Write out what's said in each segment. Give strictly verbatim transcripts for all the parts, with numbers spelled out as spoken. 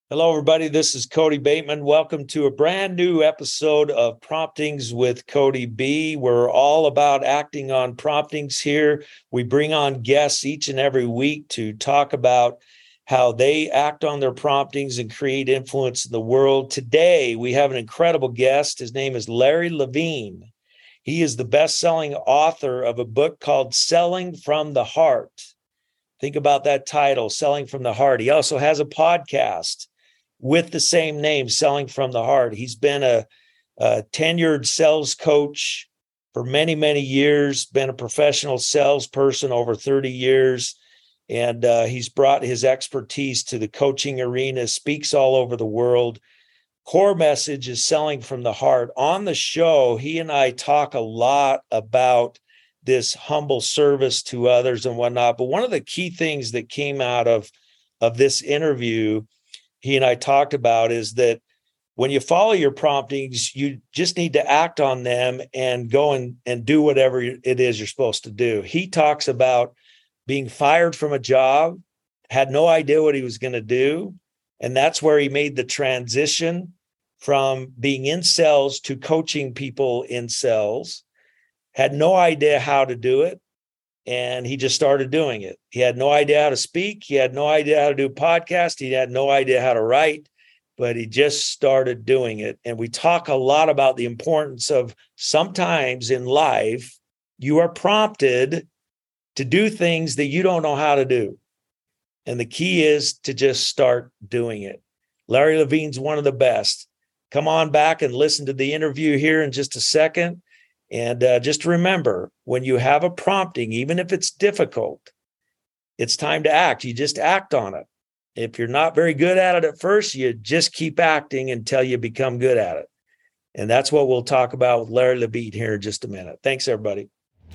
Hello, everybody. This is Cody Bateman. Welcome to a brand new episode of Promptings with Cody B. We're all about acting on promptings here. We bring on guests each and every week to talk about how they act on their promptings and create influence in the world. Today, we have an incredible guest. His name is Larry Levine. He is the best-selling author of a book called Selling from the Heart. Think about that title, Selling from the Heart. He also has a podcast with the same name, Selling from the Heart. He's been a, a tenured sales coach for many, many years, been a professional salesperson over thirty years, and uh, he's brought his expertise to the coaching arena, speaks all over the world. Core message is Selling from the Heart. On the show, he and I talk a lot about this humble service to others and whatnot, but one of the key things that came out of, of this interview he and I talked about is that when you follow your promptings, you just need to act on them and go and, and do whatever it is you're supposed to do. He talks about being fired from a job, had no idea what he was going to do. And that's where he made the transition from being in sales to coaching people in sales, had no idea how to do it. And he just started doing it. He had no idea how to speak. He had no idea how to do a podcast. He had no idea how to write, but he just started doing it. And we talk a lot about the importance of sometimes in life, you are prompted to do things that you don't know how to do. And the key is to just start doing it. Larry Levine's one of the best. Come on back and listen to the interview here in just a second. And uh, just remember, when you have a prompting, even if it's difficult, it's time to act. You just act on it. If you're not very good at it at first, you just keep acting until you become good at it. And that's what we'll talk about with Larry Levine here in just a minute. Thanks, everybody.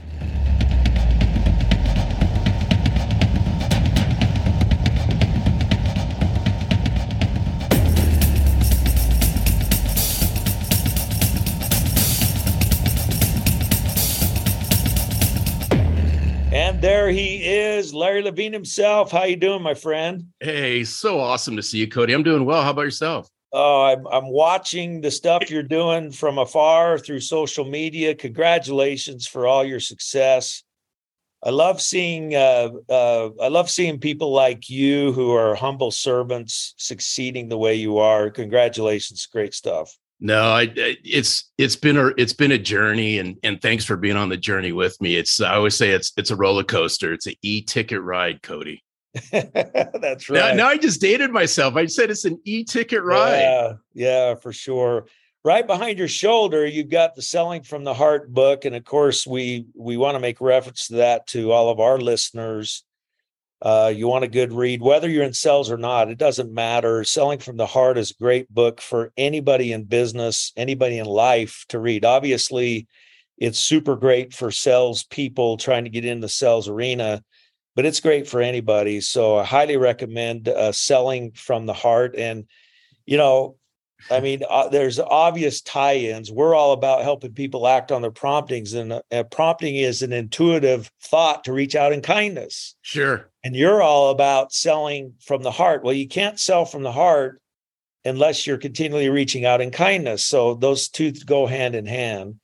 There he is, Larry Levine himself. How you doing, my friend? Hey, so awesome to see you, Cody. I'm doing well. How about yourself? Oh, I'm, I'm watching the stuff you're doing from afar through social media. Congratulations for all your success. I love seeing uh, uh, I love seeing people like you who are humble servants succeeding the way you are. Congratulations, great stuff. No, I, it's it's been a it's been a journey, and and thanks for being on the journey with me. It's I always say it's it's a roller coaster. It's an e-ticket ride, Cody. That's right. Now, now I just dated myself. I said it's an e-ticket ride. Yeah, yeah, for sure. Right behind your shoulder, you've got the Selling from the Heart book, and of course, we we want to make reference to that to all of our listeners. Uh, you want a good read, whether you're in sales or not, it doesn't matter. Selling from the Heart is a great book for anybody in business, anybody in life to read. Obviously, it's super great for sales people trying to get in the sales arena, but it's great for anybody. So I highly recommend uh, Selling from the Heart. And, you know, I mean, uh, there's obvious tie-ins. We're all about helping people act on their promptings, and uh, prompting is an intuitive thought to reach out in kindness. Sure. And you're all about selling from the heart. Well, you can't sell from the heart unless you're continually reaching out in kindness. So those two go hand in hand.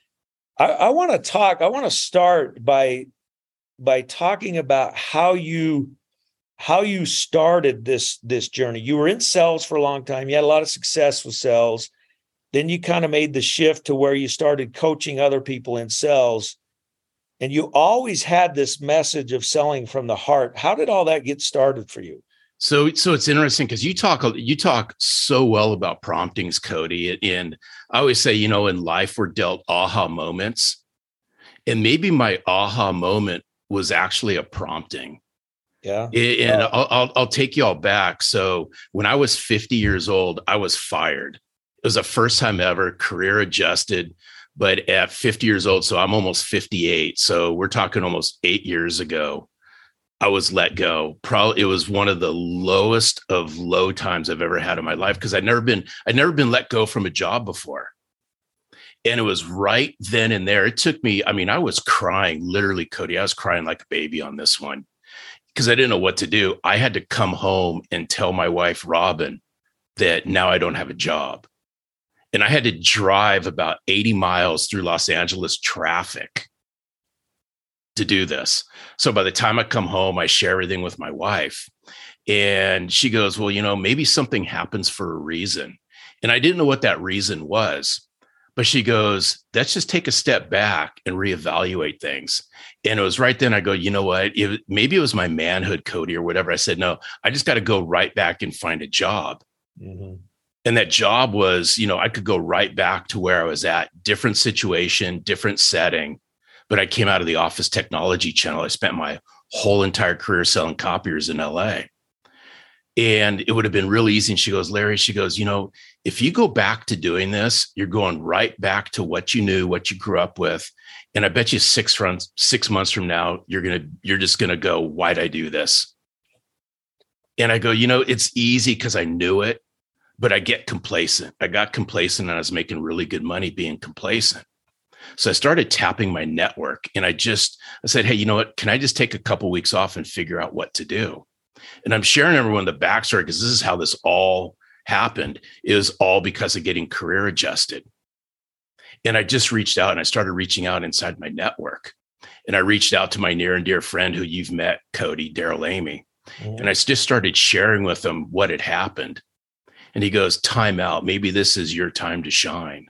I, I want to talk, I want to start by, by talking about how you how you started this, this journey. You were in sales for a long time. You had a lot of success with sales. Then you kind of made the shift to where you started coaching other people in sales. And you always had this message of selling from the heart. How did all that get started for you? So, so it's interesting because you talk, you talk so well about promptings, Cody. And I always say, you know, in life, we're dealt aha moments. And maybe my aha moment was actually a prompting. Yeah. And uh, I'll, I'll, I'll take you all back. So when I was fifty years old, I was fired. It was the first time ever, career adjusted, but at fifty years old, so I'm almost fifty-eight. So we're talking almost eight years ago, I was let go. Probably it was one of the lowest of low times I've ever had in my life because I'd never been, I'd never been let go from a job before. And it was right then and there. It took me, I mean, I was crying, literally, Cody, I was crying like a baby on this one. Because I didn't know what to do. I had to come home and tell my wife, Robin, that now I don't have a job. And I had to drive about eighty miles through Los Angeles traffic to do this. So by the time I come home, I share everything with my wife. And she goes, well, you know, maybe something happens for a reason. And I didn't know what that reason was. But she goes, let's just take a step back and reevaluate things. And it was right then I go, you know what? It, maybe it was my manhood, Cody, or whatever. I said, no, I just got to go right back and find a job. Mm-hmm. And that job was, you know, I could go right back to where I was at, different situation, different setting. But I came out of the Office Technology Channel. I spent my whole entire career selling copiers in L A. And it would have been real easy. And she goes, Larry, she goes, you know, if you go back to doing this, you're going right back to what you knew, what you grew up with. And I bet you six months, six months from now, you're going to, you're just going to go, why'd I do this? And I go, you know, it's easy because I knew it, but I get complacent. I got complacent and I was making really good money being complacent. So I started tapping my network and I just, I said, hey, you know what? Can I just take a couple of weeks off and figure out what to do? And I'm sharing everyone the backstory because this is how this all happened. It was all because of getting career adjusted. And I just reached out and I started reaching out inside my network. And I reached out to my near and dear friend who you've met, Cody, Daryl Amy. Mm-hmm. And I just started sharing with him what had happened. And he goes, time out. Maybe this is your time to shine.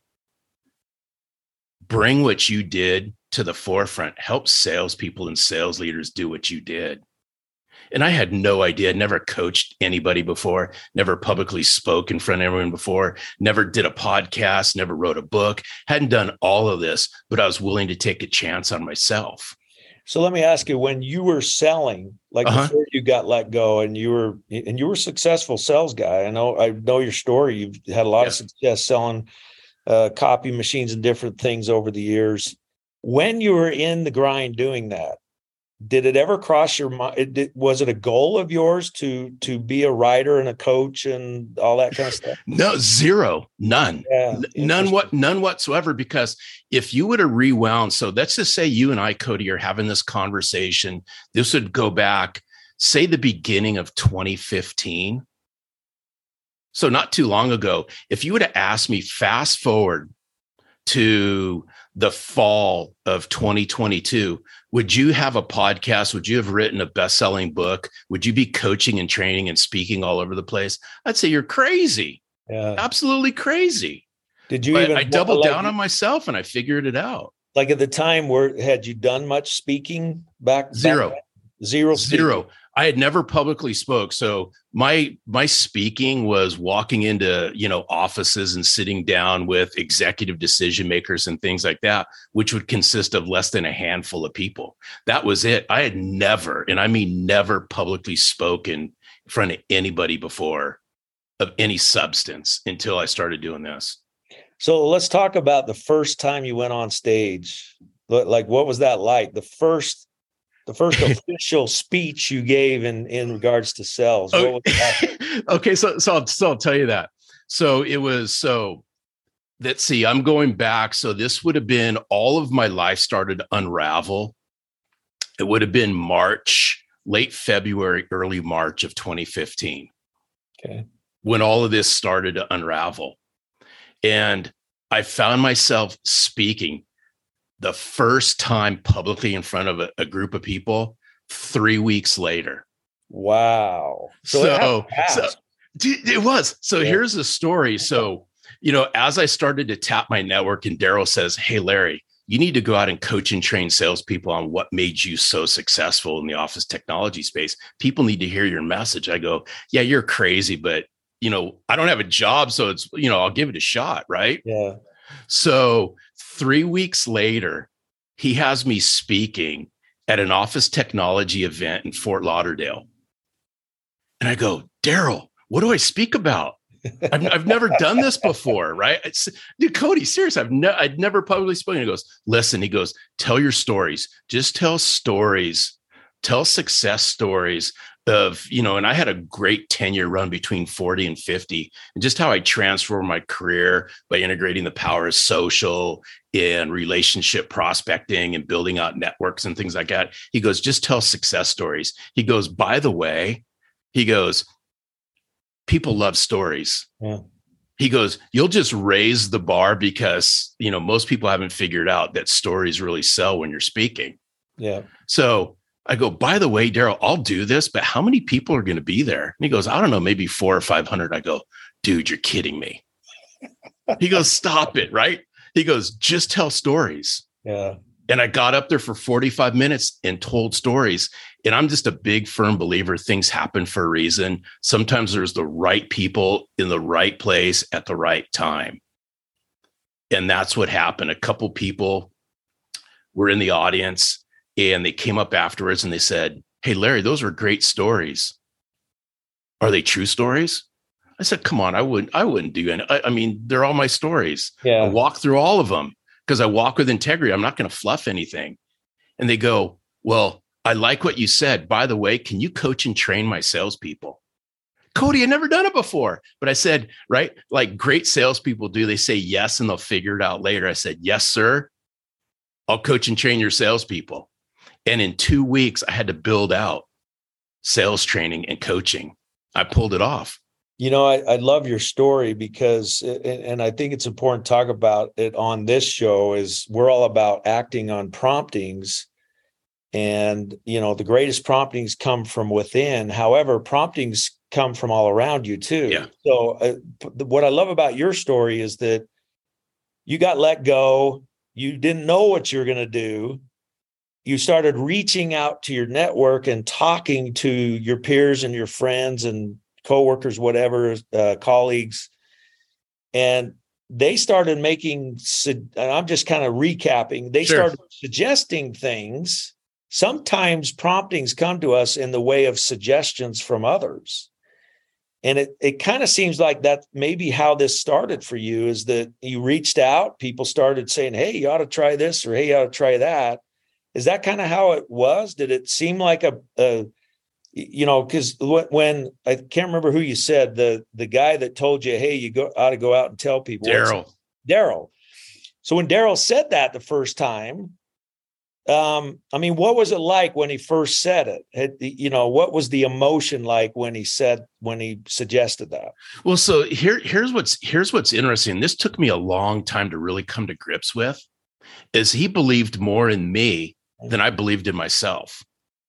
Bring what you did to the forefront. Help salespeople and sales leaders do what you did. And I had no idea, never coached anybody before, never publicly spoke in front of everyone before, never did a podcast, never wrote a book, hadn't done all of this, but I was willing to take a chance on myself. So let me ask you, when you were selling, like uh-huh. before you got let go and you were, and you were a successful sales guy. I know, I know your story. You've had a lot yeah. of success selling uh, copy machines and different things over the years. When you were in the grind doing that, did it ever cross your mind? Was it a goal of yours to to be a writer and a coach and all that kind of stuff? No, zero, none, yeah, none, what, none whatsoever. Because if you would have rewound, so let's just say you and I, Cody, are having this conversation. This would go back, say, the beginning of twenty fifteen. So not too long ago. If you would have asked me, fast forward to the fall of twenty twenty-two, would you have a podcast? Would you have written a best-selling book? Would you be coaching and training and speaking all over the place? I'd say you're crazy. Yeah. Absolutely crazy. Did you but even I doubled like, down on myself and I figured it out. Like at the time, where had you done much speaking back? Zero. Back Zero. Zero. Speaking. I had never publicly spoke. So my my speaking was walking into, you know, offices and sitting down with executive decision makers and things like that, which would consist of less than a handful of people. That was it. I had never, and I mean never, publicly spoken in front of anybody before of any substance until I started doing this. So let's talk about the first time you went on stage. Like, what was that like? The first The first official speech you gave in, in regards to sales. What was that? Okay, so so I'll, so I'll tell you that. So it was so. Let's see. I'm going back. So this would have been all of my life started to unravel. It would have been March, late February, early March of twenty fifteen. Okay, when all of this started to unravel, and I found myself speaking the first time publicly in front of a, a group of people three weeks later. Wow. So, so, so it was. So yeah. Here's the story. So, you know, as I started to tap my network and Daryl says, hey, Larry, you need to go out and coach and train salespeople on what made you so successful in the office technology space. People need to hear your message. I go, yeah, you're crazy, but, you know, I don't have a job. So it's, you know, I'll give it a shot. Right. Yeah. So three weeks later, he has me speaking at an office technology event in Fort Lauderdale. And I go, Daryl, what do I speak about? I've, I've never done this before, right? It's, dude, Cody, seriously, I've ne- I'd never publicly spoken. He goes, listen, he goes, tell your stories. Just tell stories. Tell success stories of, you know, and I had a great ten-year run between forty and fifty, and just how I transformed my career by integrating the power of social and relationship prospecting and building out networks and things like that. He goes, just tell success stories. He goes, by the way, he goes, people love stories. Yeah. He goes, you'll just raise the bar because, you know, most people haven't figured out that stories really sell when you're speaking. Yeah. So I go, by the way, Daryl, I'll do this, but how many people are going to be there? And he goes, I don't know, maybe four or five hundred. I go, dude, you're kidding me. He goes, stop it. Right. He goes, just tell stories. Yeah. And I got up there for forty-five minutes and told stories. And I'm just a big, firm believer things happen for a reason. Sometimes there's the right people in the right place at the right time. And that's what happened. A couple people were in the audience and they came up afterwards and they said, hey, Larry, those were great stories. Are they true stories? I said, come on, I wouldn't, I wouldn't do any. I, I mean, they're all my stories. Yeah. I walk through all of them because I walk with integrity. I'm not going to fluff anything. And they go, well, I like what you said. By the way, can you coach and train my salespeople? Cody, I've never done it before. But I said, right, like great salespeople do. They say yes, and they'll figure it out later. I said, yes, sir. I'll coach and train your salespeople. And in two weeks, I had to build out sales training and coaching. I pulled it off. You know, I, I love your story because, and, and I think it's important to talk about it on this show, is we're all about acting on promptings. And, you know, the greatest promptings come from within. However, promptings come from all around you too. Yeah. So uh, what I love about your story is that you got let go. You didn't know what you were going to do. You started reaching out to your network and talking to your peers and your friends and coworkers, whatever, uh, colleagues. And they started making, and I'm just kind of recapping, they Sure. started suggesting things. Sometimes promptings come to us in the way of suggestions from others. And it, it kind of seems like that maybe how this started for you is that you reached out, people started saying, hey, you ought to try this, or hey, you ought to try that. Is that kind of how it was? Did it seem like a, a you know, because when, I can't remember who you said, the the guy that told you, hey, you go ought to go out and tell people. Daryl. Daryl. So when Daryl said that the first time, um, I mean, what was it like when he first said it? Had, you know, what was the emotion like when he said, when he suggested that? Well, so here, here's what's here's what's interesting. This took me a long time to really come to grips with, is he believed more in me than I believed in myself.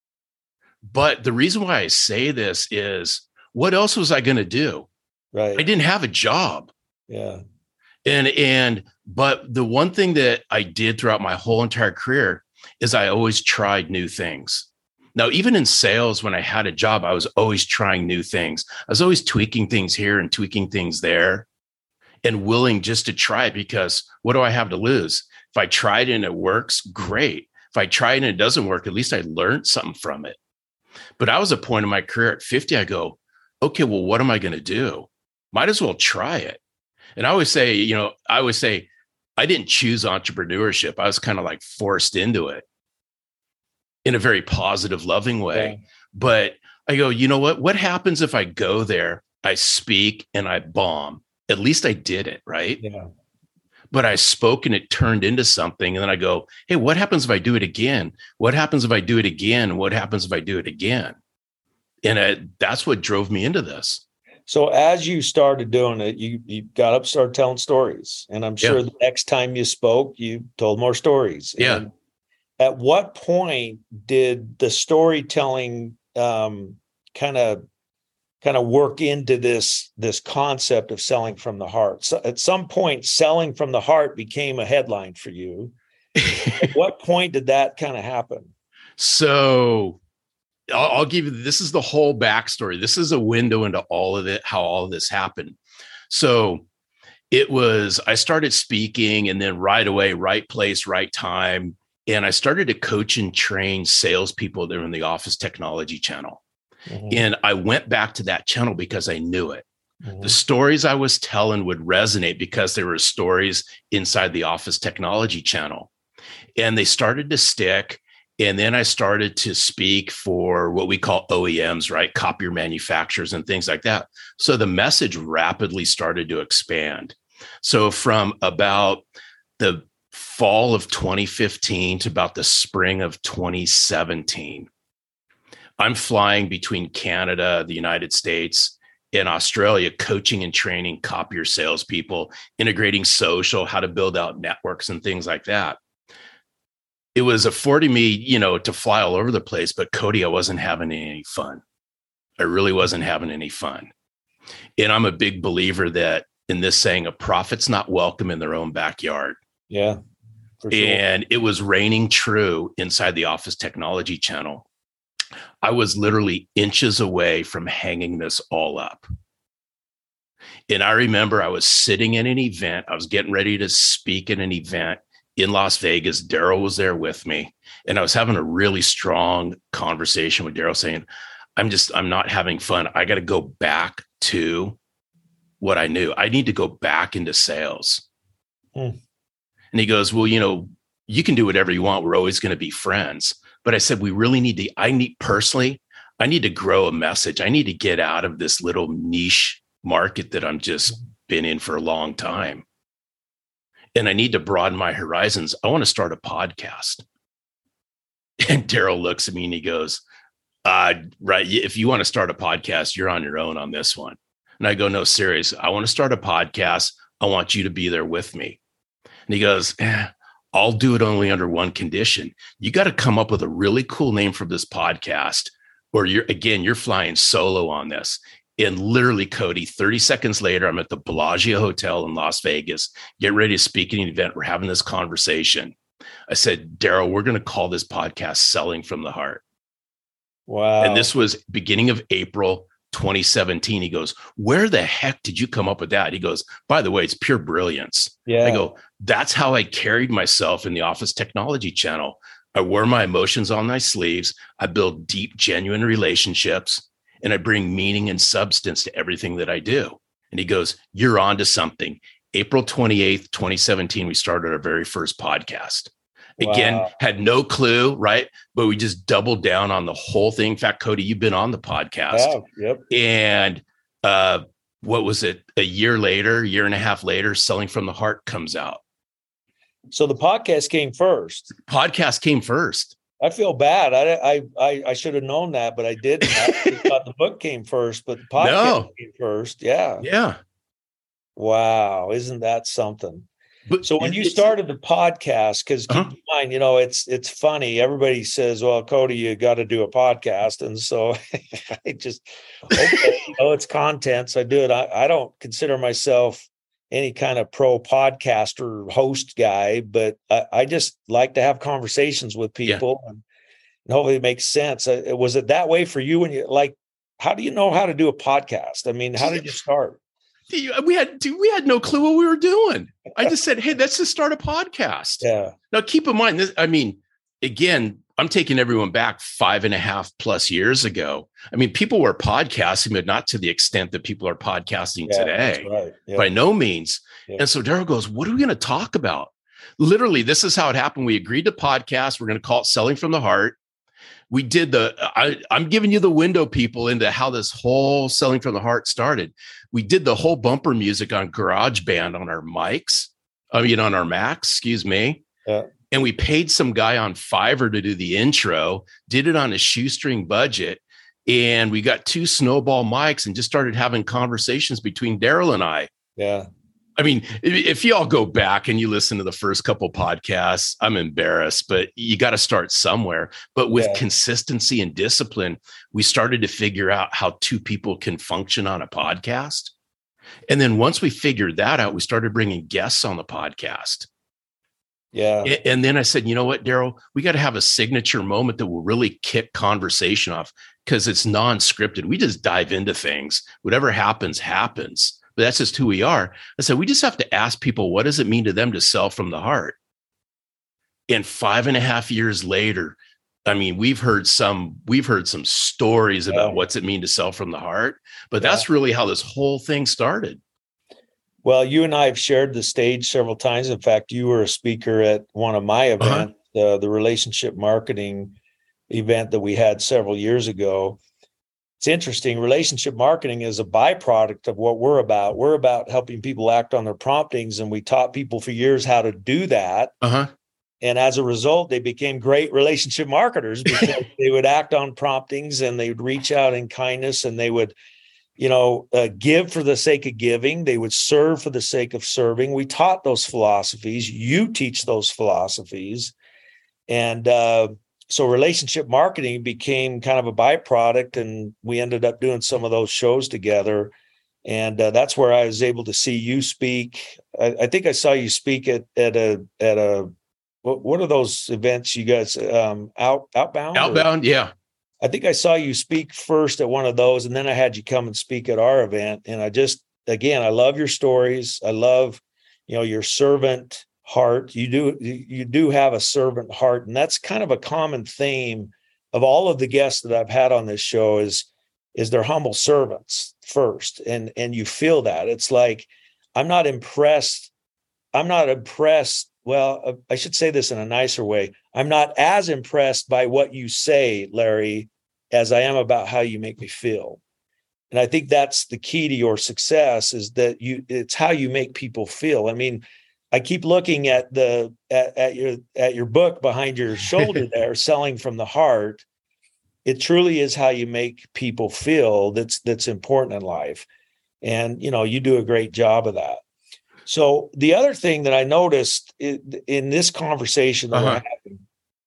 But the reason why I say this is, what else was I going to do? Right. I didn't have a job. Yeah. And, and, but the one thing that I did throughout my whole entire career is I always tried new things. Now, even in sales, when I had a job, I was always trying new things. I was always tweaking things here and tweaking things there and willing just to try it, because what do I have to lose? If I tried and it works, great. If I tried and it doesn't work, at least I learned something from it. But I was at a point in my career at fifty, I go, okay, well, what am I going to do? Might as well try it. And I always say, you know, I always say, I didn't choose entrepreneurship. I was kind of like forced into it in a very positive, loving way. Yeah. But I go, you know what? What happens if I go there, I speak and I bomb? At least I did it, right? Yeah. But I spoke and it turned into something. And then I go, hey, what happens if I do it again? What happens if I do it again? What happens if I do it again? And I, that's what drove me into this. So as you started doing it, you you got up, started telling stories. And I'm sure yeah. the next time you spoke, you told more stories. Yeah. And at what point did the storytelling um, kind of kind of work into this, this concept of selling from the heart? So at some point, selling from the heart became a headline for you. At what point did that kind of happen? So I'll, I'll give you, this is the whole backstory. This is a window into all of it, how all of this happened. So it was, I started speaking, and then right away, right place, right time. And I started to coach and train salespeople that were in the Office Technology channel. Mm-hmm. And I went back to that channel because I knew it. Mm-hmm. The stories I was telling would resonate because there were stories inside the Office Technology channel, and they started to stick. And then I started to speak for what we call O E Ms, right? Copier manufacturers and things like that. So the message rapidly started to expand. So from about the fall of twenty fifteen to about the spring of twenty seventeen, I'm flying between Canada, the United States, in Australia, coaching and training copier salespeople, integrating social, how to build out networks and things like that. It was affording me, you know, to fly all over the place. But Cody, I wasn't having any fun. I really wasn't having any fun. And I'm a big believer that in this saying, a prophet's not welcome in their own backyard. Yeah. For sure. And it was raining true inside the Office Technology Channel. I was literally inches away from hanging this all up. And I remember I was sitting in an event. I was getting ready to speak at an event in Las Vegas. Daryl was there with me. And I was having a really strong conversation with Daryl saying, I'm just, I'm not having fun. I got to go back to what I knew. I need to go back into sales. Hmm. And he goes, well, you know, you can do whatever you want. We're always going to be friends. But I said, we really need to, I need personally, I need to grow a message. I need to get out of this little niche market that I'm just been in for a long time. And I need to broaden my horizons. I want to start a podcast. And Daryl looks at me and he goes, uh, right, if you want to start a podcast, you're on your own on this one. And I go, no, serious. I want to start a podcast. I want you to be there with me. And he goes, eh, I'll do it only under one condition. You got to come up with a really cool name for this podcast, or you're, again, you're flying solo on this. And literally, Cody, thirty seconds later, I'm at the Bellagio Hotel in Las Vegas, getting ready to speak at an event. We're having this conversation. I said, Daryl, we're going to call this podcast Selling from the Heart. Wow. And this was beginning of April twenty seventeen. He goes, where the heck did you come up with that? He goes, by the way, it's pure brilliance. Yeah. I go, that's how I carried myself in the Office Technology Channel. I wear my emotions on my sleeves. I build deep, genuine relationships, and I bring meaning and substance to everything that I do. And he goes, you're on to something. April twenty-eighth, twenty seventeen, we started our very first podcast. Again, wow. Had no clue, right? But we just doubled down on the whole thing. In fact, Cody, you've been on the podcast. Yeah, yep. And uh, what was it? A year later, year and a half later, Selling from the Heart comes out. So the podcast came first. Podcast came first. I feel bad. I I I should have known that, but I didn't. I thought the book came first, but the podcast no. came first. Yeah. Yeah. Wow. Isn't that something? But so when you started the podcast, because keep uh-huh. in mind, you know, it's it's funny. Everybody says, well, Cody, you got to do a podcast. And so I just, okay, you know, it's content. So I do it. I, I don't consider myself any kind of pro podcaster host guy, but I, I just like to have conversations with people yeah. and, and hopefully it makes sense. Uh, was it that way for you when you like, how do you know how to do a podcast? I mean, how did you start? We had we had no clue what we were doing. I just said, hey, let's just start a podcast. Yeah. Now, keep in mind this. I mean, again, I'm taking everyone back five and a half plus years ago. I mean, people were podcasting, but not to the extent that people are podcasting yeah, today. That's right. Yeah. By no means. Yeah. And so Daryl goes, what are we going to talk about? Literally, this is how it happened. We agreed to podcast. We're going to call it Selling from the Heart. We did the, I, I'm giving you the window, people, into how this whole Selling from the Heart started. We did the whole bumper music on GarageBand on our mics, I mean, on our Macs, excuse me. Yeah. And we paid some guy on Fiverr to do the intro, did it on a shoestring budget. And we got two snowball mics and just started having conversations between Daryl and I. Yeah. I mean, if you all go back and you listen to the first couple podcasts, I'm embarrassed, but you got to start somewhere. But with yeah. consistency and discipline, we started to figure out how two people can function on a podcast. And then once we figured that out, we started bringing guests on the podcast. Yeah. And then I said, you know what, Daryl, we got to have a signature moment that will really kick conversation off because it's non-scripted. We just dive into things. Whatever happens, happens. But that's just who we are. I said, we just have to ask people, what does it mean to them to sell from the heart? And five and a half years later, I mean, we've heard some, we've heard some stories about yeah. what's it mean to sell from the heart, but yeah. that's really how this whole thing started. Well, you and I have shared the stage several times. In fact, you were a speaker at one of my events, uh-huh. uh, the relationship marketing event that we had several years ago. It's interesting. Relationship marketing is a byproduct of what we're about. We're about helping people act on their promptings, and we taught people for years how to do that. Uh-huh. And as a result, they became great relationship marketers because they would act on promptings and they would reach out in kindness and they would you know, uh, give for the sake of giving. They would serve for the sake of serving. We taught those philosophies. You teach those philosophies. And uh, so relationship marketing became kind of a byproduct, and we ended up doing some of those shows together. And uh, that's where I was able to see you speak. I, I think I saw you speak at at a at a what, what are those events you guys um, out outbound outbound? Or? Yeah. I think I saw you speak first at one of those, and then I had you come and speak at our event. And I just, again, I love your stories. I love, you know, your servant heart. You do, you do have a servant heart. And that's kind of a common theme of all of the guests that I've had on this show is, is they're humble servants first. And, and you feel that. It's like, I'm not impressed. I'm not impressed. Well, I should say this in a nicer way. I'm not as impressed by what you say, Larry, as I am about how you make me feel. And I think that's the key to your success, is that you, it's how you make people feel. I mean, I keep looking at the, at, at your, at your book behind your shoulder there, Selling from the Heart. It truly is how you make people feel. That's, that's important in life. And, you know, you do a great job of that. So the other thing that I noticed in, in this conversation that uh-huh. we're having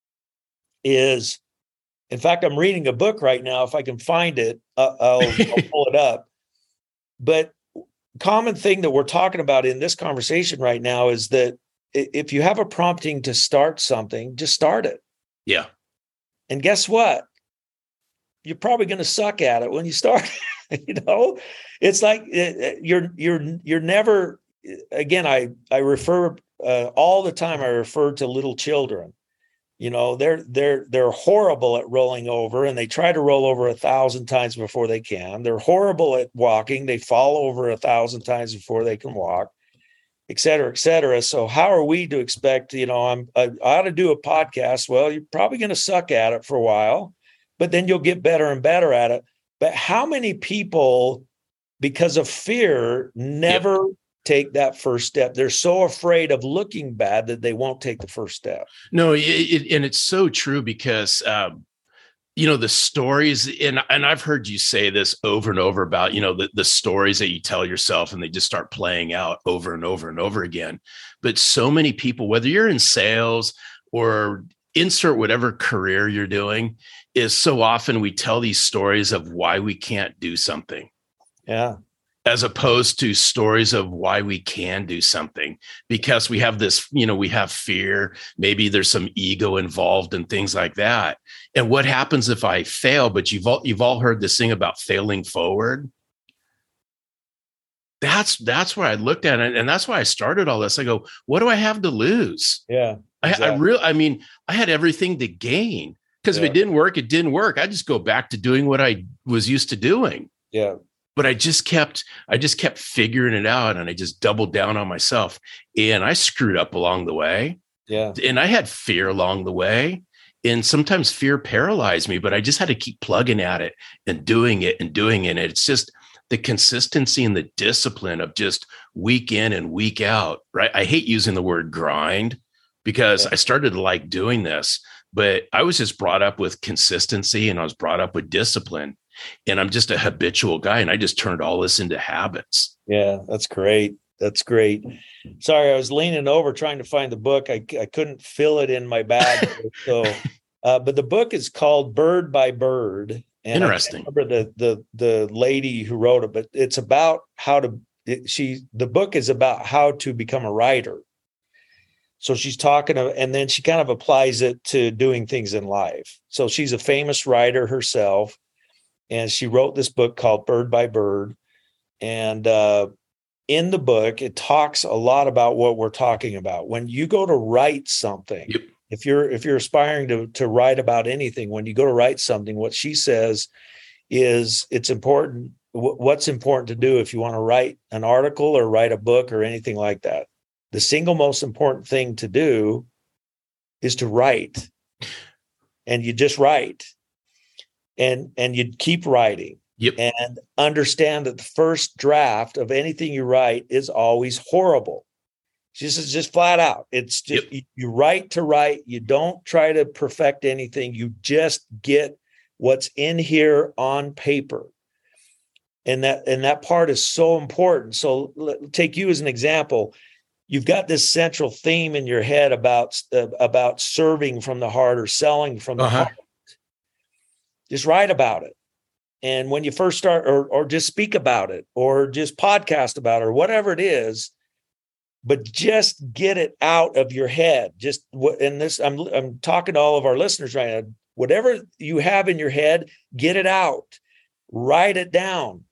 is, in fact, I'm reading a book right now. If I can find it, uh, I'll, I'll pull it up. But common thing that we're talking about in this conversation right now is that if you have a prompting to start something, just start it. Yeah. And guess what? You're probably going to suck at it when you start. You know, it's like you're you're you're never. Again, I I refer uh, all the time. I refer to little children. You know, they're they're they're horrible at rolling over, and they try to roll over a thousand times before they can. They're horrible at walking. They fall over a thousand times before they can walk, et cetera, et cetera. So how are we to expect? You know, I'm I, I ought to do a podcast. Well, you're probably going to suck at it for a while, but then you'll get better and better at it. But how many people, because of fear, never yep. take that first step? They're so afraid of looking bad that they won't take the first step. No, it, it, and it's so true because, um, you know, the stories, and, and I've heard you say this over and over about, you know, the, the stories that you tell yourself and they just start playing out over and over and over again. But so many people, whether you're in sales or insert whatever career you're doing, is so often we tell these stories of why we can't do something. Yeah. As opposed to stories of why we can do something, because we have this, you know, we have fear, maybe there's some ego involved and things like that. And what happens if I fail? But you've all, you've all heard this thing about failing forward. That's, that's where I looked at it. And that's why I started all this. I go, what do I have to lose? Yeah. Exactly. I, I really, I mean, I had everything to gain, because yeah. if it didn't work, it didn't work. I just go back to doing what I was used to doing. Yeah. But I just kept, I just kept figuring it out, and I just doubled down on myself, and I screwed up along the way. Yeah. And I had fear along the way, and sometimes fear paralyzed me, but I just had to keep plugging at it and doing it and doing it. And it's just the consistency and the discipline of just week in and week out, right? I hate using the word grind, because yeah. I started to like doing this, but I was just brought up with consistency, and I was brought up with discipline. And I'm just a habitual guy, and I just turned all this into habits. Yeah, that's great. That's great. Sorry, I was leaning over trying to find the book. I, I couldn't fill it in my bag. So, uh, but the book is called Bird by Bird. And Interesting. I can't remember the the the lady who wrote it, but it's about how to. It, she the book is about how to become a writer. So she's talking, and then she kind of applies it to doing things in life. So she's a famous writer herself. And she wrote this book called Bird by Bird. And uh, in the book, it talks a lot about what we're talking about. When you go to write something, yep. if you're if you're aspiring to, to write about anything, when you go to write something, what she says is it's important. W- what's important to do if you want to write an article or write a book or anything like that? The single most important thing to do is to write. And you just write. And and you keep writing. Yep. And understand that the first draft of anything you write is always horrible. This is just flat out. It's just yep. you, you write to write. You don't try to perfect anything. You just get what's in here on paper. And that, and that part is so important. So take you as an example. You've got this central theme in your head about, uh, about serving from the heart or selling from the Uh-huh. heart. Just write about it. And when you first start, or, or just speak about it, or just podcast about it, or whatever it is, but just get it out of your head. Just what, and this, I'm, I'm talking to all of our listeners right now. Whatever you have in your head, get it out, write it down.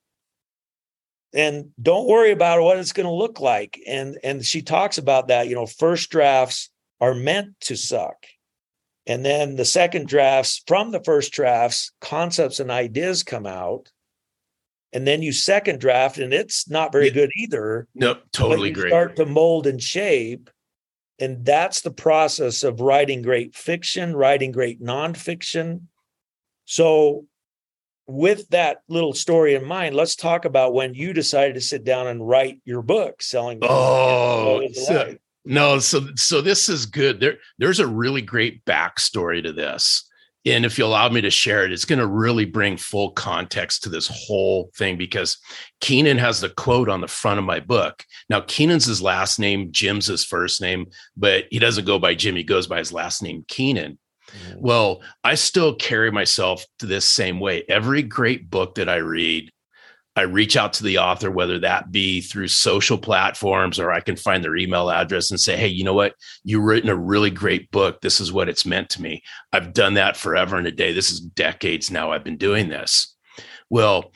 And don't worry about what it's going to look like. And, and she talks about that, you know, first drafts are meant to suck. And then the second drafts, from the first drafts, concepts and ideas come out. And then you second draft, and it's not very Yeah. good either. Nope, totally but you great. Start to mold and shape. And that's the process of writing great fiction, writing great nonfiction. So with that little story in mind, let's talk about when you decided to sit down and write your book, Selling. Oh, so, no. So, so this is good. There, there's a really great backstory to this. And if you allow me to share it, it's going to really bring full context to this whole thing, because Keenan has the quote on the front of my book. Now, Keenan's his last name, Jim's his first name, but he doesn't go by Jim. He goes by his last name, Keenan. Mm-hmm. Well, I still carry myself to this same way. Every great book that I read, I reach out to the author, whether that be through social platforms or I can find their email address and say, hey, you know what? You've written a really great book. This is what it's meant to me. I've done that forever and a day. This is decades now I've been doing this. Well,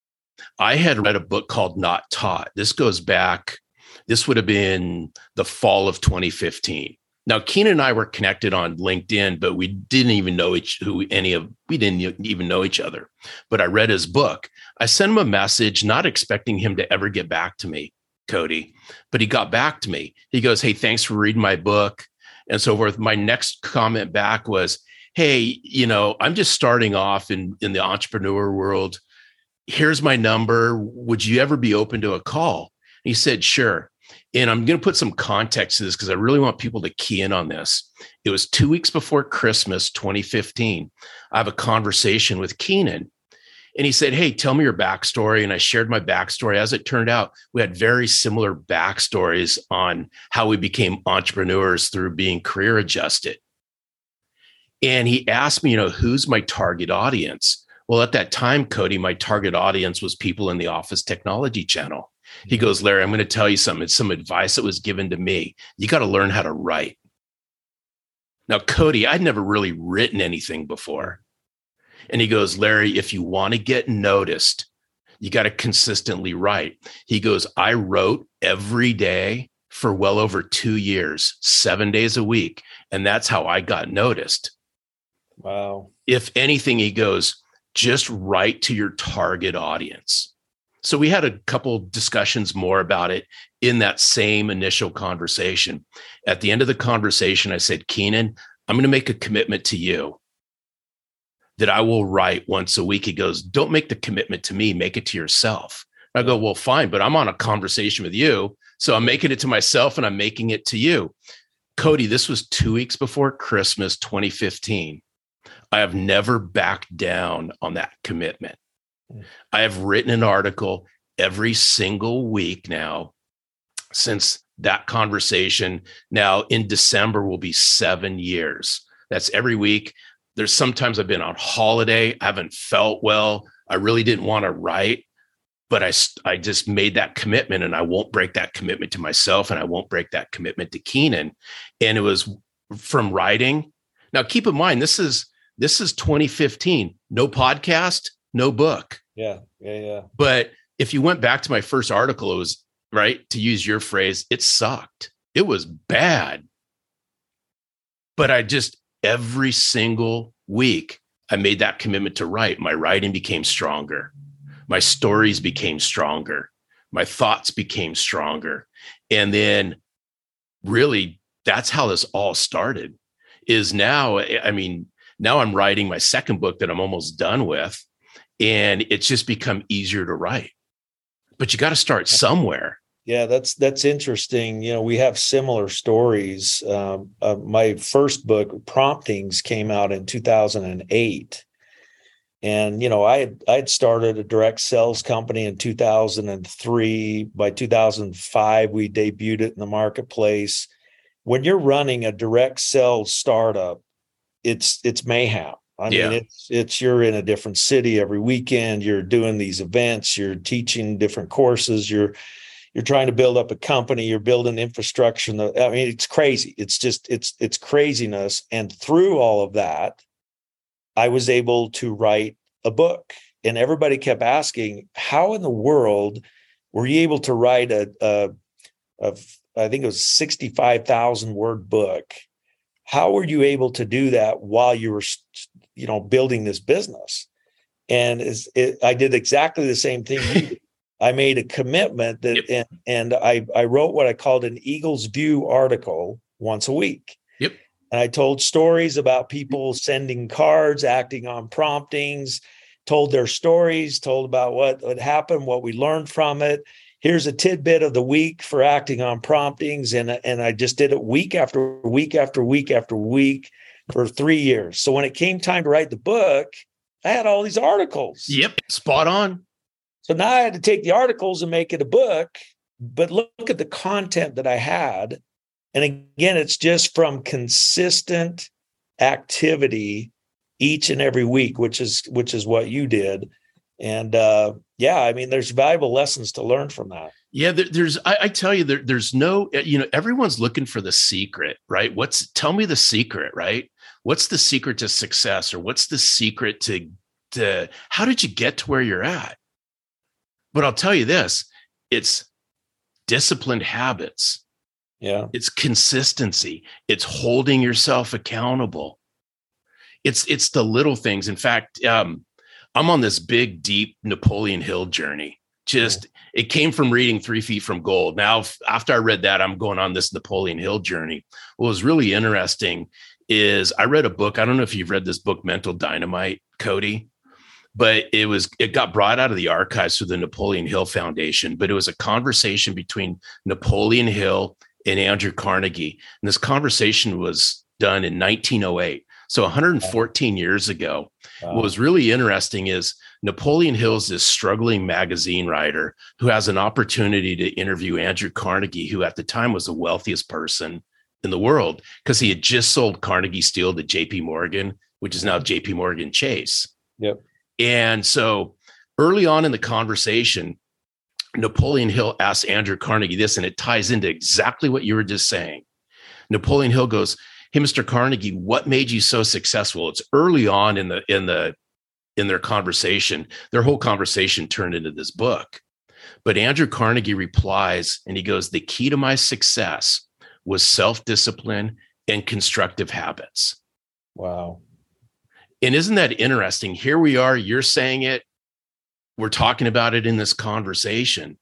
I had read a book called Not Taught. This goes back, this would have been the fall of twenty fifteen. Now, Keenan and I were connected on LinkedIn, but we didn't even know each who any of we didn't even know each other. But I read his book. I sent him a message, not expecting him to ever get back to me, Cody. But he got back to me. He goes, "Hey, thanks for reading my book," and so forth. My next comment back was, "Hey, you know, I'm just starting off in in the entrepreneur world. Here's my number. Would you ever be open to a call?" And he said, "Sure." And I'm going to put some context to this because I really want people to key in on this. It was two weeks before Christmas, twenty fifteen. I have a conversation with Keenan, and he said, "Hey, tell me your backstory." And I shared my backstory. As it turned out, we had very similar backstories on how we became entrepreneurs through being career adjusted. And he asked me, you know, who's my target audience? Well, at that time, Cody, my target audience was people in the Office Technology Channel. He goes, "Larry, I'm going to tell you something. It's some advice that was given to me. You got to learn how to write." Now, Cody, I'd never really written anything before. And he goes, "Larry, if you want to get noticed, you got to consistently write." He goes, "I wrote every day for well over two years, seven days a week. And that's how I got noticed." Wow. If anything, he goes, just write to your target audience. So we had a couple discussions more about it in that same initial conversation. At the end of the conversation, I said, "Keenan, I'm going to make a commitment to you that I will write once a week." He goes, "Don't make the commitment to me, make it to yourself." I go, "Well, fine, but I'm on a conversation with you. So I'm making it to myself and I'm making it to you." Cody, this was two weeks before Christmas, twenty fifteen. I have never backed down on that commitment. I have written an article every single week now since that conversation. Now in December will be seven years. That's every week. There's sometimes I've been on holiday. I haven't felt well. I really didn't want to write, but I, I just made that commitment, and I won't break that commitment to myself, and I won't break that commitment to Keenan. And it was from writing. Now keep in mind, this is, this is twenty fifteen, no podcast, no book. Yeah, yeah, yeah. But if you went back to my first article, it was, right, to use your phrase, it sucked. It was bad. But I just, every single week, I made that commitment to write. My writing became stronger. My stories became stronger. My thoughts became stronger. And then really, that's how this all started, is now, I mean, now I'm writing my second book that I'm almost done with. And it's just become easier to write, but you got to start somewhere. Yeah, that's, that's interesting. You know, we have similar stories. Um, uh, my first book, Promptings, came out in two thousand eight. And, you know, I had, I had started a direct sales company in two thousand three. By two thousand five, we debuted it in the marketplace. When you're running a direct sales startup, it's it's mayhem. I Yeah. mean, it's it's you're in a different city every weekend. You're doing these events. You're teaching different courses. You're you're trying to build up a company. You're building infrastructure. I mean, it's crazy. It's just it's it's craziness. And through all of that, I was able to write a book. And everybody kept asking, how in the world were you able to write a, a, a I think it was sixty-five thousand word book? How were you able to do that while you were, you know, building this business? And is it, I did exactly the same thing you did. I made a commitment that, yep. and, and I, I wrote what I called an Eagles View article once a week. Yep. And I told stories about people sending cards, acting on promptings, told their stories, told about what would happen, what we learned from it. Here's a tidbit of the week for acting on promptings. And, and I just did it week after week after week after week for three years. So when it came time to write the book, I had all these articles. Yep. Spot on. So now I had to take the articles and make it a book, but look at the content that I had. And again, it's just from consistent activity each and every week, which is, which is what you did. And uh, yeah, I mean, there's valuable lessons to learn from that. Yeah, there, there's, I, I tell you, there, there's no, you know, everyone's looking for the secret, right? What's, tell me the secret, right? What's the secret to success, or what's the secret to, to, how did you get to where you're at? But I'll tell you this, it's disciplined habits. Yeah. It's consistency. It's holding yourself accountable. It's, it's the little things. In fact, um, I'm on this big, deep Napoleon Hill journey. Just, it came from reading Three Feet from Gold. Now, after I read that, I'm going on this Napoleon Hill journey. What was really interesting is I read a book. I don't know if you've read this book, Mental Dynamite, Cody, but it was, it got brought out of the archives through the Napoleon Hill Foundation, but it was a conversation between Napoleon Hill and Andrew Carnegie. And this conversation was done in nineteen oh eight. So one hundred fourteen years ago. Wow. What was really interesting is Napoleon Hill is this struggling magazine writer who has an opportunity to interview Andrew Carnegie, who at the time was the wealthiest person in the world, because he had just sold Carnegie Steel to J P Morgan, which is now J P Morgan Chase. Yep. And so early on in the conversation, Napoleon Hill asked Andrew Carnegie this, and it ties into exactly what you were just saying. Napoleon Hill goes, "Hey, Mister Carnegie, what made you so successful?" It's early on in the in the in their conversation. Their whole conversation turned into this book. But Andrew Carnegie replies, and he goes, "The key to my success was self-discipline and constructive habits." Wow. And isn't that interesting? Here we are, you're saying it, we're talking about it in this conversation,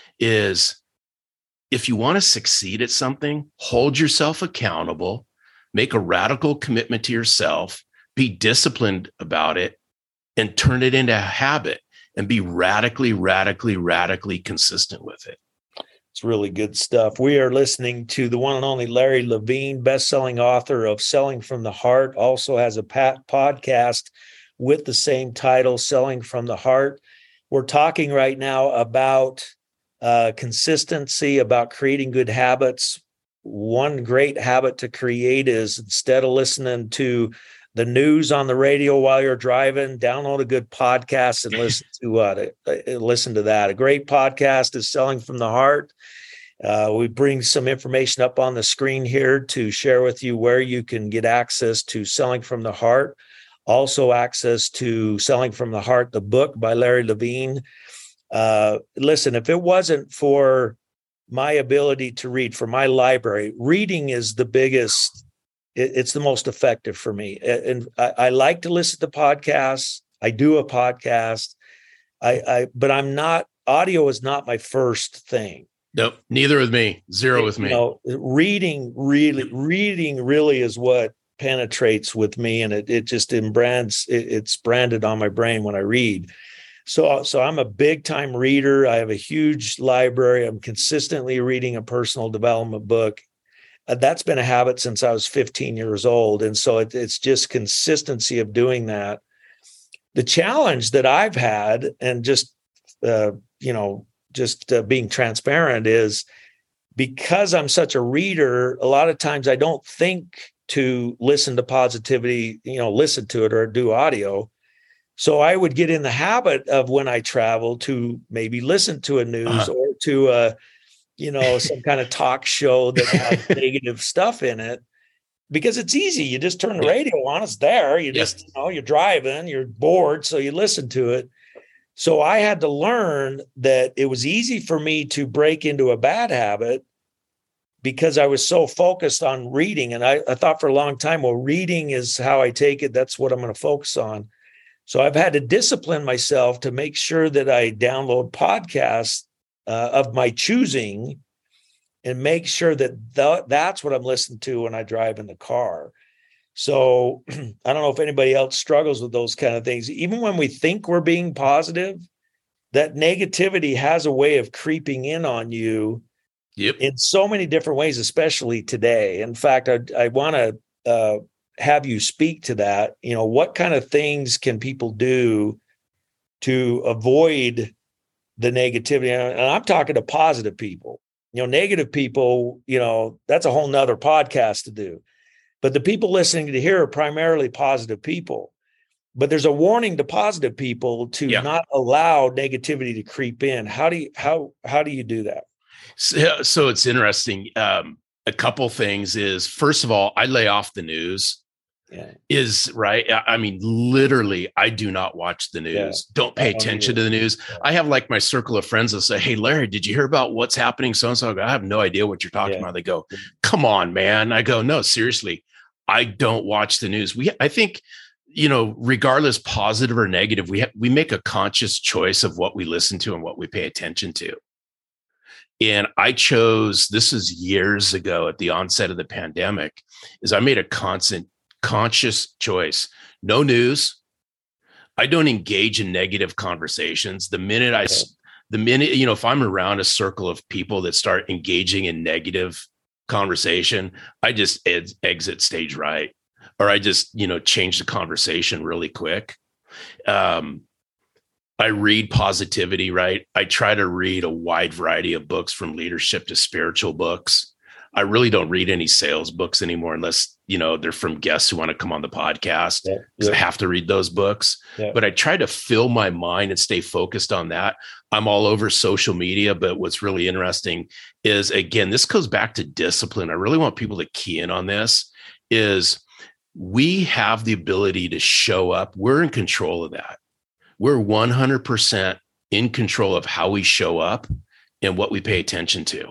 is if you want to succeed at something, hold yourself accountable, make a radical commitment to yourself, be disciplined about it, and turn it into a habit, and be radically, radically, radically consistent with it. It's really good stuff. We are listening to the one and only Larry Levine, best-selling author of Selling from the Heart, also has a pat podcast with the same title, Selling from the Heart. We're talking right now about uh, consistency, about creating good habits. One great habit to create is, instead of listening to the news on the radio while you're driving, download a good podcast and listen to uh, listen to that. A great podcast is Selling from the Heart. Uh, we bring some information up on the screen here to share with you where you can get access to Selling from the Heart. Also access to Selling from the Heart, the book by Larry Levine. Uh, listen, if it wasn't for my ability to read, for my library, reading is the biggest, it, it's the most effective for me. And I, I like to listen to podcasts. I do a podcast, I, I, but I'm not, audio is not my first thing. Nope. Neither with me. Zero with me. You know, reading really, reading really is what penetrates with me. And it, it just embrands, it, it's branded on my brain when I read. So, so I'm a big time reader. I have a huge library. I'm consistently reading a personal development book. Uh, that's been a habit since I was fifteen years old. And so it, it's just consistency of doing that. the challenge that I've had, and just, uh, you know, just uh, being transparent, is because I'm such a reader, a lot of times I don't think to listen to positivity, you know, listen to it or do audio. So I would get in the habit of, when I travel, to maybe listen to a news uh-huh. or to a, you know, some kind of talk show that has negative stuff in it, because it's easy. You just turn the yeah. radio on, it's there. You yeah. just, you know, you're driving, you're bored, so you listen to it. So I had to learn that it was easy for me to break into a bad habit because I was so focused on reading. And I, I thought for a long time, well, reading is how I take it. That's what I'm going to focus on. So I've had to discipline myself to make sure that I download podcasts uh, of my choosing, and make sure that th- that's what I'm listening to when I drive in the car. So I don't know if anybody else struggles with those kind of things. Even when we think we're being positive, that negativity has a way of creeping in on you yep. in so many different ways, especially today. In fact, I, I want to uh, have you speak to that. You know, what kind of things can people do to avoid the negativity? And I'm talking to positive people. You know, negative people, you know, that's a whole nother podcast to do. But the people listening to here are primarily positive people. But there's a warning to positive people to yeah. not allow negativity to creep in. How do you how how do you do that? So, so it's interesting. Um, a couple things is, first of all, I lay off the news. Yeah. Is right. I mean, literally, I do not watch the news. Yeah. Don't pay attention to the news. Yeah. I have like my circle of friends that say, "Hey, Larry, did you hear about what's happening?" So and so. I have no idea what you're talking yeah. about. They go, "Come on, man." I go, "No, seriously, I don't watch the news." We, I think, you know, regardless, positive or negative, we ha- we make a conscious choice of what we listen to and what we pay attention to. And I chose, this is years ago at the onset of the pandemic, is I made a constant conscious choice. No news. I don't engage in negative conversations. The minute I, okay. the minute, you know, if I'm around a circle of people that start engaging in negative conversation, I just ed- exit stage right. Or I just, you know, change the conversation really quick. Um, I read positivity, right? I try to read a wide variety of books, from leadership to spiritual books. I really don't read any sales books anymore, unless, you know, they're from guests who want to come on the podcast, because yeah, yeah. I have to read those books. Yeah. But I try to fill my mind and stay focused on that. I'm all over social media, but what's really interesting is, again, this goes back to discipline. I really want people to key in on this, is we have the ability to show up. We're in control of that. We're one hundred percent in control of how we show up and what we pay attention to.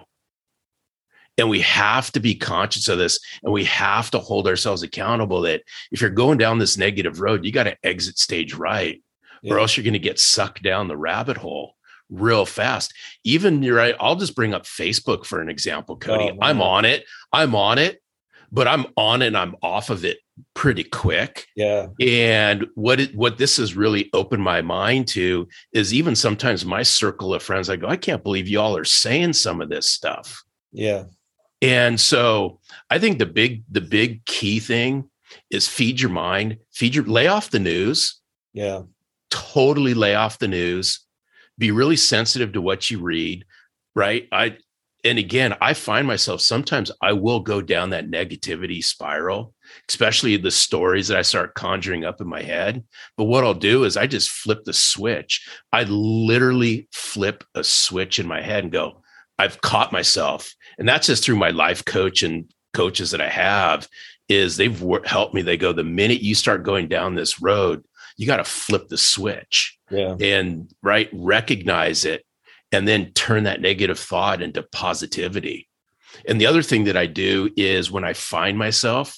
And we have to be conscious of this, and we have to hold ourselves accountable that if you're going down this negative road, you got to exit stage right, yeah. or else you're going to get sucked down the rabbit hole real fast. Even you're right. I'll just bring up Facebook for an example, Cody. Oh, I'm on it. I'm on it, but I'm on it and I'm off of it pretty quick. Yeah. And what it, what this has really opened my mind to is, even sometimes my circle of friends, I go, I can't believe y'all are saying some of this stuff. Yeah. And so I think the big, the big key thing is feed your mind, feed your, lay off the news. Yeah. Totally lay off the news. Be really sensitive to what you read. Right. I, and again, I find myself, sometimes I will go down that negativity spiral, especially the stories that I start conjuring up in my head. But what I'll do is I just flip the switch. I literally flip a switch in my head and go, I've caught myself. And that's just through my life coach and coaches that I have, is they've helped me. They go, the minute you start going down this road, you got to flip the switch yeah. and right, recognize it, and then turn that negative thought into positivity. And the other thing that I do is, when I find myself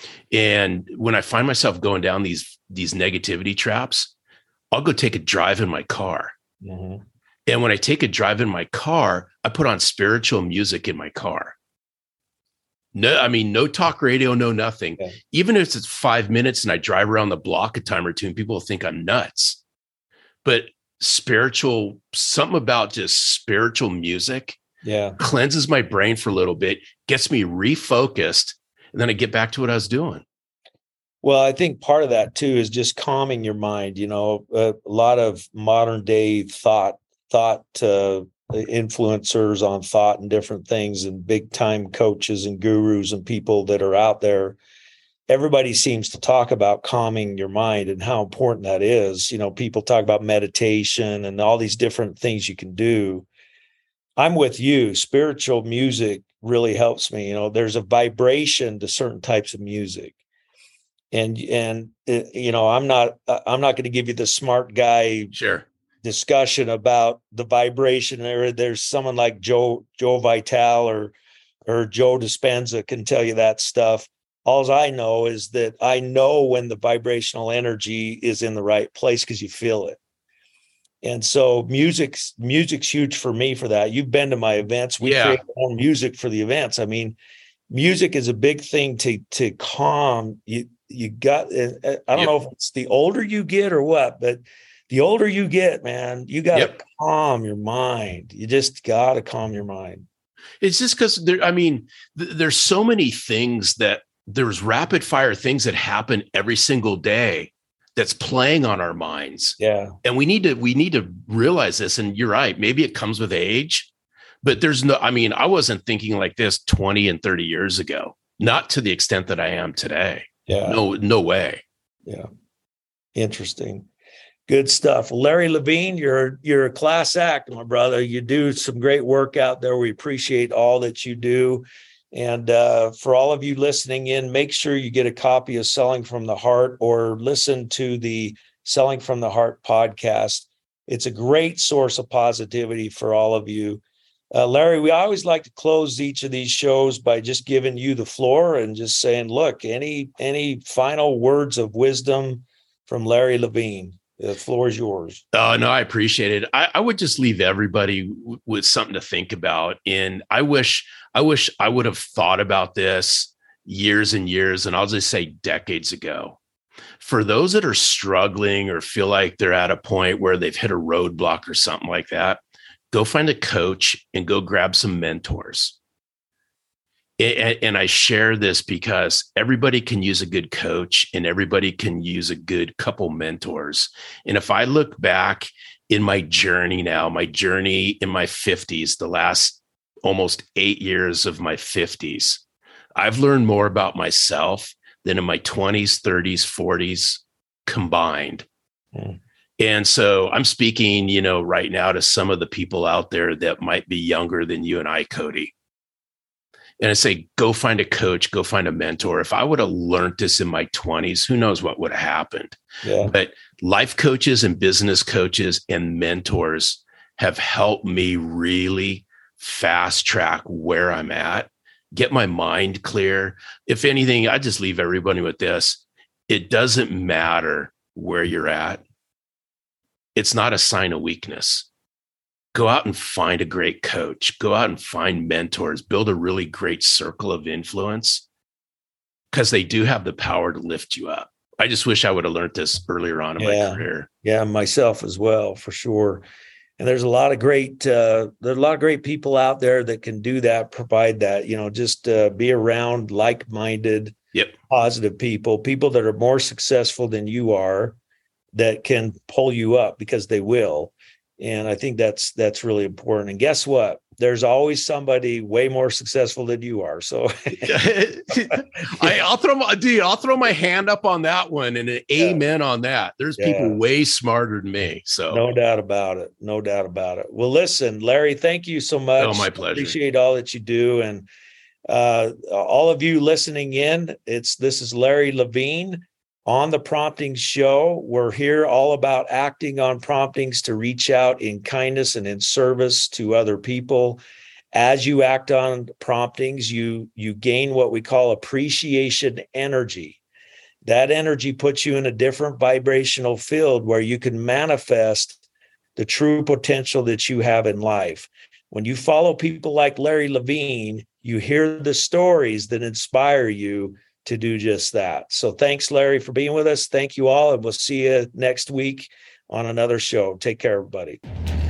and when I find myself going down these, these negativity traps, I'll go take a drive in my car. Mm-hmm. And when I take a drive in my car, I put on spiritual music in my car. No, I mean, no talk radio, no nothing. Okay. Even if it's five minutes and I drive around the block a time or two, and people will think I'm nuts. But spiritual, something about just spiritual music, yeah, cleanses my brain for a little bit, gets me refocused, and then I get back to what I was doing. Well, I think part of that too is just calming your mind. You know, a, a lot of modern day thought, thought uh, influencers on thought and different things, and big time coaches and gurus and people that are out there. Everybody seems to talk about calming your mind and how important that is. You know, people talk about meditation and all these different things you can do. I'm with you. Spiritual music really helps me. You know, there's a vibration to certain types of music. And, and, it, you know, I'm not, I'm not going to give you the smart guy sure. discussion about the vibration. There, there's someone like Joe, Joe Vitale or, or Joe Dispenza can tell you that stuff. All I know is that I know when the vibrational energy is in the right place because you feel it. And so music's music's huge for me for that. You've been to my events. We yeah. create our own music for the events. I mean, music is a big thing to to calm you. You got, I don't yep. know if it's the older you get or what, but the older you get, man, you got to yep. calm your mind. You just got to calm your mind. It's just because there, I mean, th- there's so many things that there's rapid fire things that happen every single day that's playing on our minds. Yeah. And we need to, we need to realize this. And you're right. Maybe it comes with age, but there's no, I mean, I wasn't thinking like this twenty and thirty years ago, not to the extent that I am today. Yeah. No, no way. Yeah. Interesting. Good stuff. Larry Levine, you're, you're a class act, my brother. You do some great work out there. We appreciate all that you do. And uh, for all of you listening in, make sure you get a copy of Selling from the Heart or listen to the Selling from the Heart podcast. It's a great source of positivity for all of you. Uh, Larry, we always like to close each of these shows by just giving you the floor and just saying, look, any any final words of wisdom from Larry Levine? The floor is yours. Oh, no, I appreciate it. I, I would just leave everybody w- with something to think about. And I wish, I wish I would have thought about this years and years, and I'll just say decades ago. For those that are struggling or feel like they're at a point where they've hit a roadblock or something like that, go find a coach and go grab some mentors. And, and I share this because everybody can use a good coach and everybody can use a good couple mentors. And if I look back in my journey now, my journey in my fifties, the last almost eight years of my fifties, I've learned more about myself than in my twenties, thirties, forties combined. Mm. And so I'm speaking, you know, right now to some of the people out there that might be younger than you and I, Cody. And I say, go find a coach, go find a mentor. If I would have learned this in my twenties, who knows what would have happened. Yeah. But life coaches and business coaches and mentors have helped me really fast track where I'm at, get my mind clear. If anything, I just leave everybody with this. It doesn't matter where you're at. It's not a sign of weakness. Go out and find a great coach. Go out and find mentors. Build a really great circle of influence because they do have the power to lift you up. I just wish I would have learned this earlier on in yeah. my career. Yeah, myself as well, for sure. And there's a lot of great, uh, there's a lot of great people out there that can do that, provide that. You know, just uh, be around like-minded, yep. positive people, people that are more successful than you are, that can pull you up because they will. And I think that's that's really important. And guess what? There's always somebody way more successful than you are. So I, I'll throw my dude, I'll throw my hand up on that one and an yeah. amen on that. There's yeah. people way smarter than me. So no doubt about it. No doubt about it. Well, listen, Larry, thank you so much. Oh, my pleasure. Appreciate all that you do. And uh, all of you listening in, it's this is Larry Levine. On the Promptings Show, we're here all about acting on promptings to reach out in kindness and in service to other people. As you act on promptings, you, you gain what we call appreciation energy. That energy puts you in a different vibrational field where you can manifest the true potential that you have in life. When you follow people like Larry Levine, you hear the stories that inspire you to do just that. So thanks, Larry, for being with us. Thank you all, and we'll see you next week on another show. Take care, everybody.